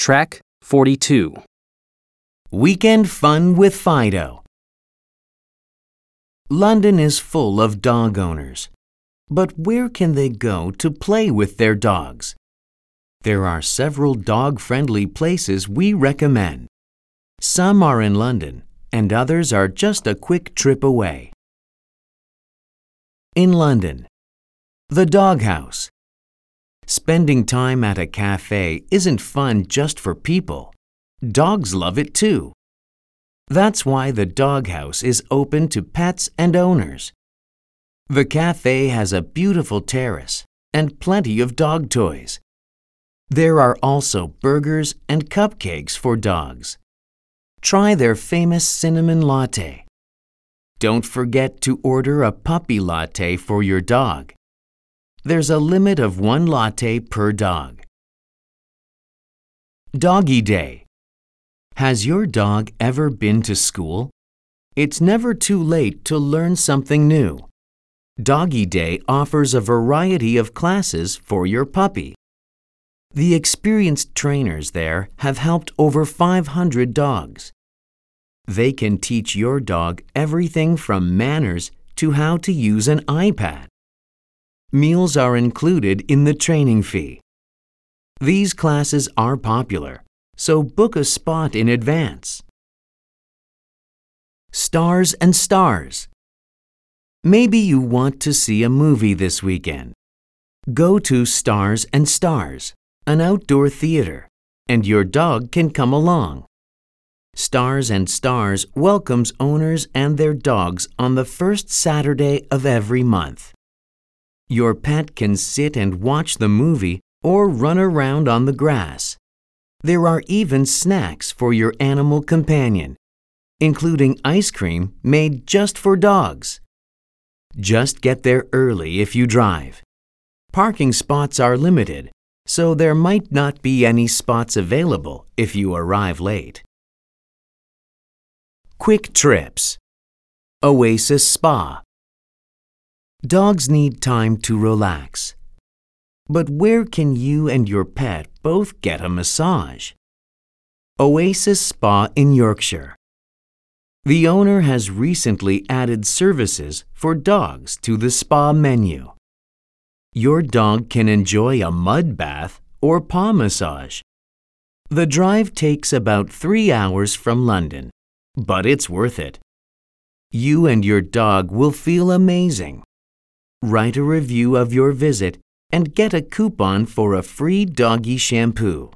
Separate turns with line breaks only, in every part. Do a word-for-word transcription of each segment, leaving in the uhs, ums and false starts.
Track forty-two.
Weekend Fun with Fido. London is full of dog owners. But where can they go to play with their dogs? There are several dog-friendly places we recommend. Some are in London, and others are just a quick trip away. In London, the Dog House. Spending time at a cafe isn't fun just for people. Dogs love it too. That's why the Dog House is open to pets and owners. The cafe has a beautiful terrace and plenty of dog toys. There are also burgers and cupcakes for dogs. Try their famous cinnamon latte. Don't forget to order a puppy latte for your dog. There's a limit of one latte per dog. Doggy Day. Has your dog ever been to school? It's never too late to learn something new. Doggy Day offers a variety of classes for your puppy. The experienced trainers there have helped over five hundred dogs. They can teach your dog everything from manners to how to use an iPad. Meals are included in the training fee. These classes are popular, so book a spot in advance. Stars and Stars. Maybe you want to see a movie this weekend. Go to Stars and Stars, an outdoor theater, and your dog can come along. Stars and Stars welcomes owners and their dogs on the first Saturday of every month. Your pet can sit and watch the movie or run around on the grass. There are even snacks for your animal companion, including ice cream made just for dogs. Just get there early if you drive. Parking spots are limited, so there might not be any spots available if you arrive late. Quick Trips. Oasis Spa. Dogs need time to relax. But where can you and your pet both get a massage? Oasis Spa in Yorkshire. The owner has recently added services for dogs to the spa menu. Your dog can enjoy a mud bath or paw massage. The drive takes about three hours from London, but it's worth it. You and your dog will feel amazing. Write a review of your visit and get a coupon for a free doggy shampoo.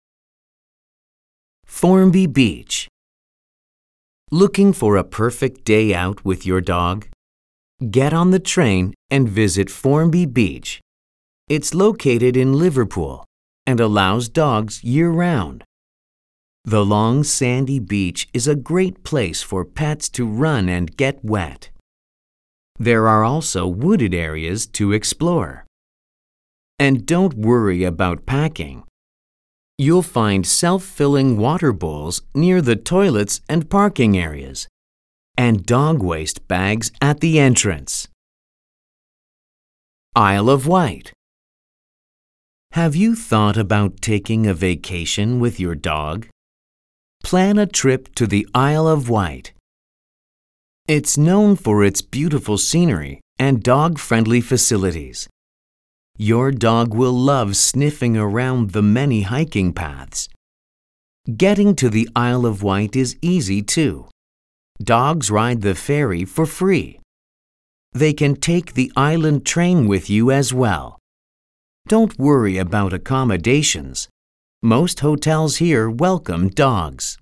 Formby Beach. Looking for a perfect day out with your dog? Get on the train and visit Formby Beach. It's located in Liverpool and allows dogs year-round. The long sandy beach is a great place for pets to run and get wet. There are also wooded areas to explore. And don't worry about packing. You'll find self-filling water bowls near the toilets and parking areas, and dog waste bags at the entrance. Isle of Wight. Have you thought about taking a vacation with your dog? Plan a trip to the Isle of Wight. It's known for its beautiful scenery and dog-friendly facilities. Your dog will love sniffing around the many hiking paths. Getting to the Isle of Wight is easy too. Dogs ride the ferry for free. They can take the island train with you as well. Don't worry about accommodations. Most hotels here welcome dogs.